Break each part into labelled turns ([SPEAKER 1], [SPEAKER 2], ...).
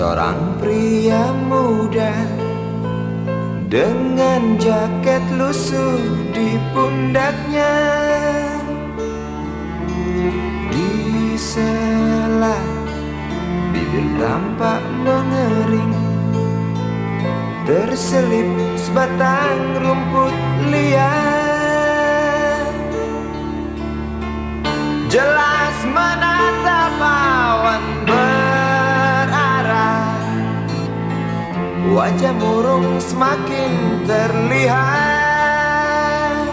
[SPEAKER 1] Seorang pria muda dengan jaket lusuh di pundaknya, di sela bibir tampak mengering, terselip sebatang rumput liar. Jelas menatap awan berarah, wajah murung semakin terlihat.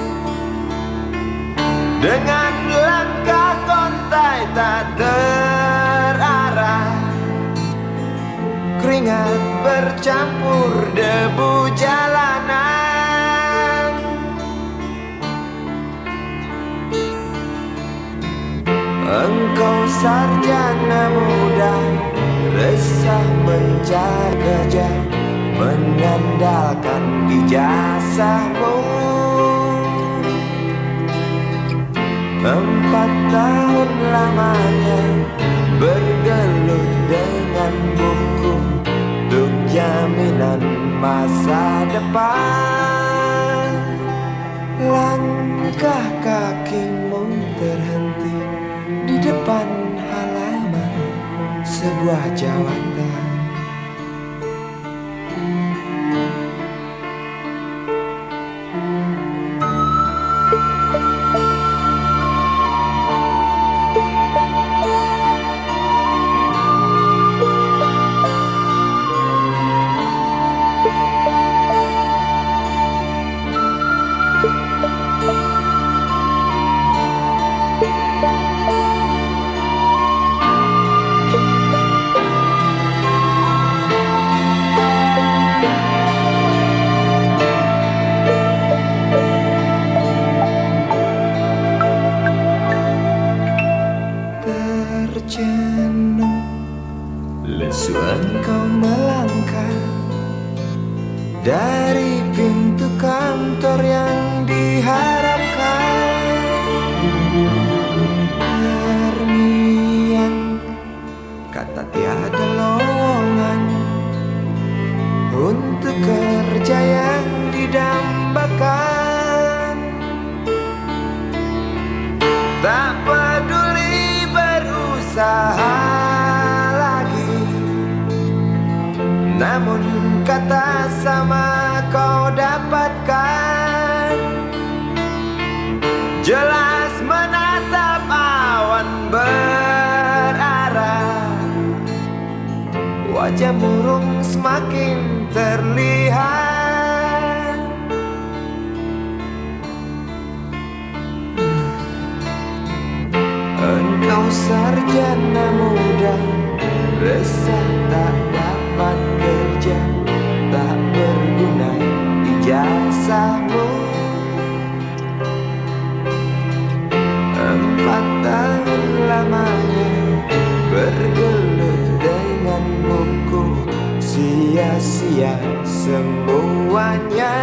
[SPEAKER 1] Dengan langkah kontai tak terarah, keringat bercampur debu jalanan. Engkau sarjana muda, resah mencari kerja, mengandalkan ijazahmu. 4 tahun lamanya bergelut dengan buku untuk jaminan masa depan. Langkah kakimu terhenti di depan halaman sebuah jawatan. Terjenuh, lesu engkau melangkah dari pintu kantor yang diharapkan. Terngiang kata tiada lowongan untuk kerja yang didambakan. Tak peduli berusaha lagi, namun kata sama kau dapatkan. Jelas menatap awan berarah, wajah murung semakin terlihat. Engkau sarjana muda, resah tak dapat kerja, tak berguna ijazahmu. 4 tahun lamanya bergelut dengan buku, sia-sia semuanya.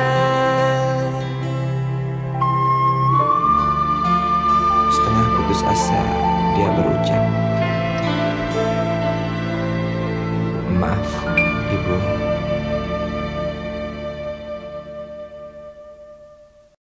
[SPEAKER 1] Setengah putus asa dia berucap,